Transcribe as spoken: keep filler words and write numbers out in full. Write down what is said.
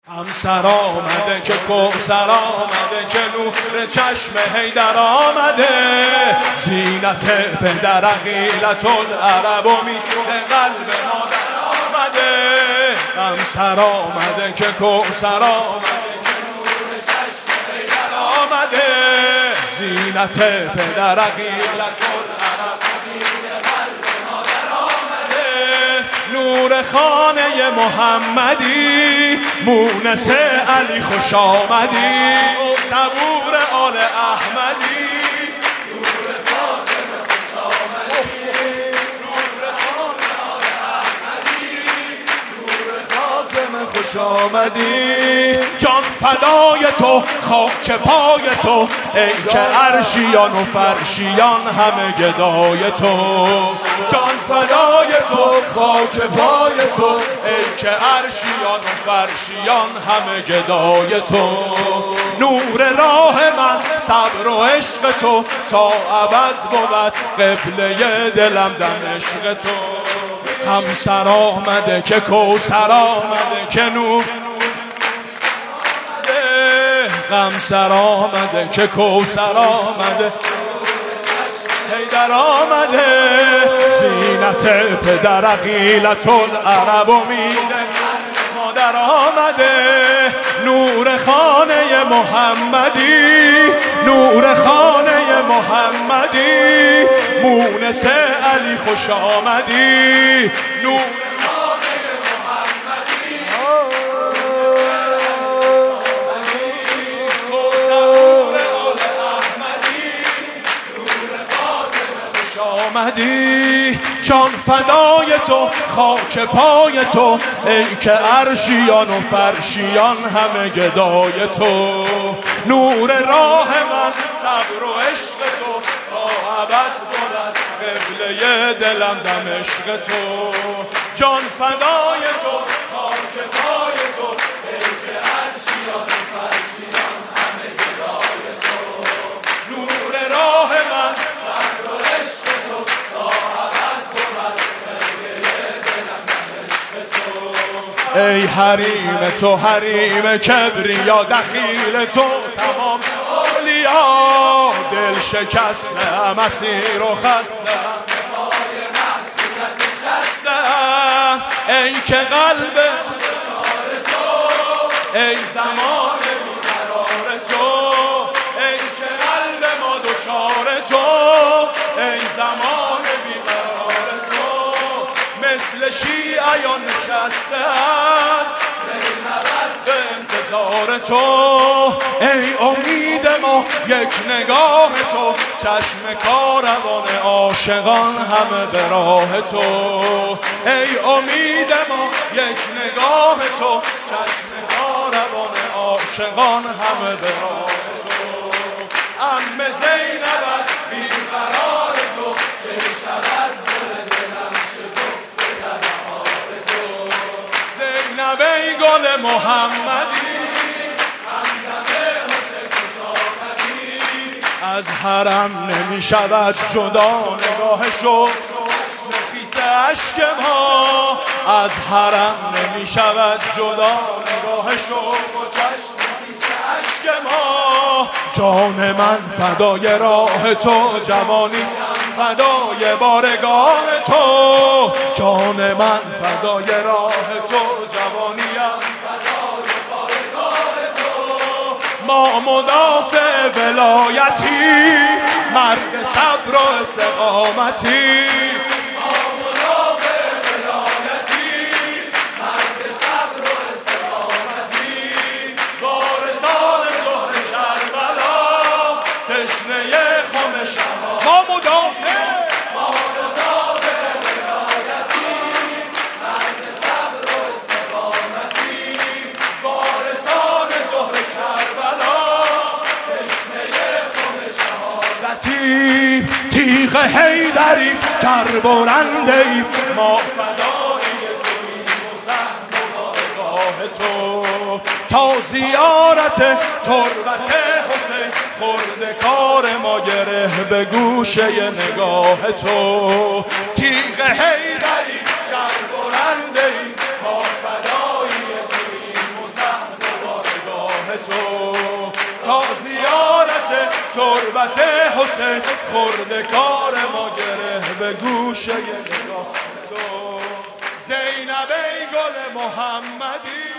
همسر آمده که کوثر آمده که نور چشم حیدر آمده، زینت پدر عقیلة العرب و میر قلب مادر آمده. همسر آمده که کوثر آمده که نور چشم حیدر آمده، زینت پدر عقیلة العرب و میر قلب مادر آمده. نور خانه محمدی، مونس علی خوش آمدی، صبور آل احمدی. نور خانه خوش آمدی، نور خانه آل احمدی، نور خاتم خوش آمدی. جان فدای تو، خاک پای تو، ای که عرشیان و فرشیان همه گدای تو. جان فدای تو، خاک پای تو، ای که عرشیان و فرشیان همه گدای تو. نور راه من صبر و عشق تو، تا ابد بود قبله دلم دمشق تو. همسر آمده که کوثر آمده که نور، همسر آمده که کوثر آمده، حیدر آمده، زینت پدر عقیلة العرب و میر مادر آمده. نور خانه محمدی، نور خانه محمدی، مونس علی خوش آمدی. نور آمدی. جان فدای تو، خاک پای تو، ای که عرشیان و فرشیان همه گدای تو. نور راه من صبر و عشق تو، تا ابد بود قبله دلم دمشق تو. جان فدای تو، خاک پای تو، ای که عرشیان و فرشیان همه گدای تو. نور راه من صبر و عشق تو، تا ابد بود قبله دلم دمشق تو. ای حریم تو، حریم کبریا، دخیل تو تمام اولیا. دل شکستم، اسیر و خستم، ای که قلب ای زمان بیقرار تو، ای که قلب ما دوچار تو، ای زمان بیقرار تو. مثل شیعیان نشسته است به انتظار تو، ای امید ما یک نگاه تو، چشم کاروان عاشقان همه به راه تو. ای امید ما یک نگاه تو، چشم کاروان عاشقان همه به راه تو. عم زینبت بیقرار تو، که شود دل دلم شکفته در بهار تو. زینب ای گل محمدی، از حرم نمی شود جدا نگاه شو نفیس عشق ما. از حرم نمی شود جدا نگاه شو چشم نفیس عشق ما. جان من فدای راه تو، جوانی فدای بارگاه تو. جان من فدای راه تو، جوانیم فدای بارگاه تو. ما مدافع ولایتی، مرد صبر و استقامتی. ما مدافع ولایتی، مرد صبر و استقامتی. وارثان ظهر کربلا، تشنه خم شهادت. ما مدافع تیغ حیدریم، کربرنده ایم، ما فدایی توییم و سهم و بارگاه تو. تا زیارت تربت حسین، خورد کار ما گره به گوشه نگاه تو. تیغ حیدریم، کربرنده ایم، ما فدایی توییم و سهم تو، تا زیارت تربت حسین خورده کار ما گره به گوشه نگاه تو. زینب ای گل محمدی